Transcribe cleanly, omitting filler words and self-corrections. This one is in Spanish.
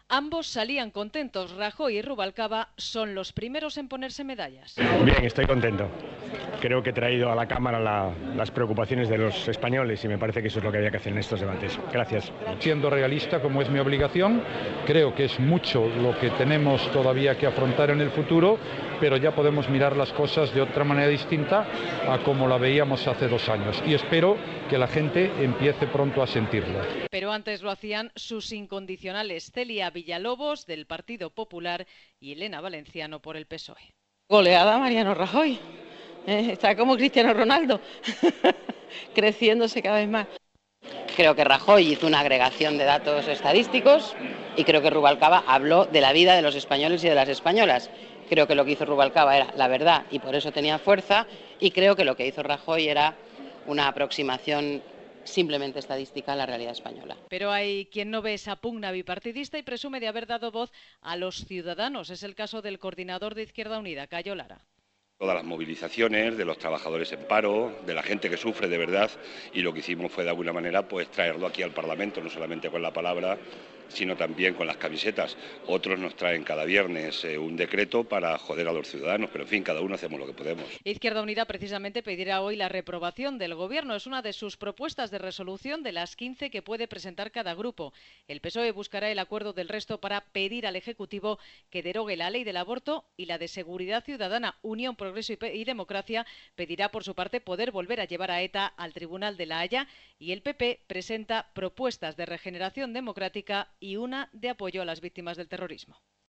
Ambos salían contentos. Rajoy y Rubalcaba son los primeros en ponerse medallas. Bien, estoy contento. Creo que he traído a la Cámara las preocupaciones de los españoles y me parece que eso es lo que había que hacer en estos debates. Gracias. Siendo realista, como es mi obligación, creo que es mucho lo que tenemos todavía que afrontar en el futuro, pero ya podemos mirar las cosas de otra manera distinta a como la veíamos hace 2 años. Y espero que la gente empiece pronto a sentirlo. Pero antes lo hacían sus incondicionales Celia Villalobos, del Partido Popular, y Elena Valenciano, por el PSOE. Goleada Mariano Rajoy. Está como Cristiano Ronaldo, creciéndose cada vez más. Creo que Rajoy hizo una agregación de datos estadísticos y creo que Rubalcaba habló de la vida de los españoles y de las españolas. Creo que lo que hizo Rubalcaba era la verdad y por eso tenía fuerza, y creo que lo que hizo Rajoy era una aproximación simplemente estadística a la realidad española. Pero hay quien no ve esa pugna bipartidista y presume de haber dado voz a los ciudadanos. Es el caso del coordinador de Izquierda Unida, Cayo Lara. Todas las movilizaciones de los trabajadores en paro, de la gente que sufre de verdad, y lo que hicimos fue de alguna manera pues traerlo aquí al Parlamento, no solamente con la palabra, sino también con las camisetas. Otros nos traen cada viernes un decreto para joder a los ciudadanos, pero en fin, cada uno hacemos lo que podemos. Izquierda Unida precisamente pedirá hoy la reprobación del Gobierno. Es una de sus propuestas de resolución de las 15 que puede presentar cada grupo. El PSOE buscará el acuerdo del resto para pedir al Ejecutivo que derogue la ley del aborto, y la de seguridad ciudadana. Unión, Progreso y Democracia pedirá por su parte poder volver a llevar a ETA al Tribunal de la Haya, y el PP presenta propuestas de regeneración democrática y una de apoyo a las víctimas del terrorismo.